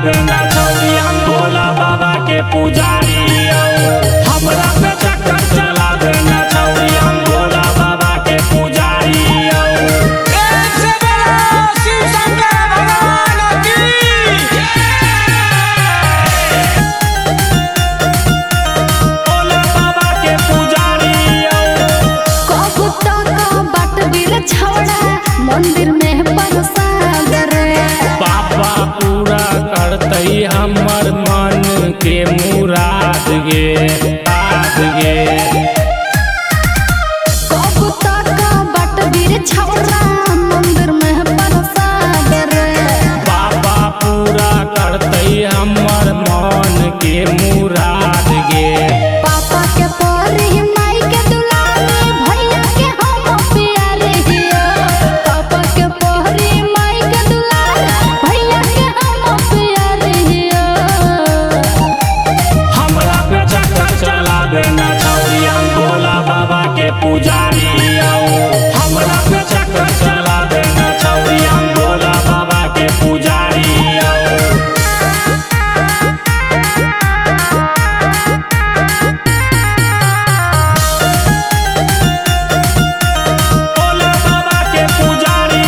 देना छौरी हम भोला बाबा के पुजारी हमरा पे चक्कर चला देना छौरी हम भोला बाबा के पुजारी भोला बाबा के पुजारी छौड़ा मंदिर में प्रसाद रे बाबा पूरा करते हमर मन के मुराद गे छौड़ा मंदिर में प्रसाद रे बाबा पूरा करते हमर मन के मुराद गे पापा के परी माई के दुलारी भैया के हम प्यारे हिया पापा के परी माई के दुलारी भैया के हम प्यारे हिया हमरा पे चक्कर चला देना छौरी हम भोला बाबा के पुजारी हमरा पे चक्कर चला देना छौरी हम भोला बाबा के पुजारी भोला बाबा के पुजारी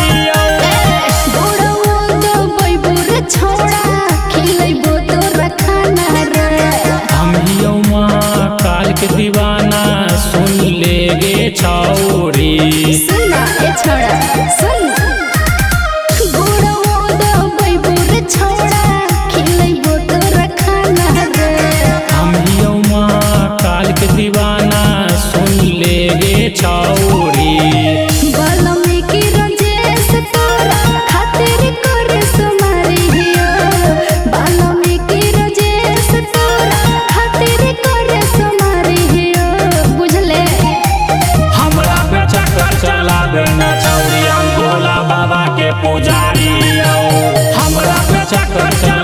छौड़ा खिलैबो तोरा खाना रे हम हियौ माँ काल के दीवाना सुन ले गे छौरी सुना ए छौड़ा सुन गुड़वो दबै बुर छौड़ा खिलैबो तोरा खाना रे हम हियौ माँ काल के दीवाना सुन ले गे छौरी वाल्मीकि राजेश तोरा खातिर करे समारी हिया वाल्मीकि राजेश तोरा खातिर करे समारी हिया बुझले हमरा पे चक्कर चला देना छौरी हम भोला बाबा के पुजारी हमरा पे चक्कर चला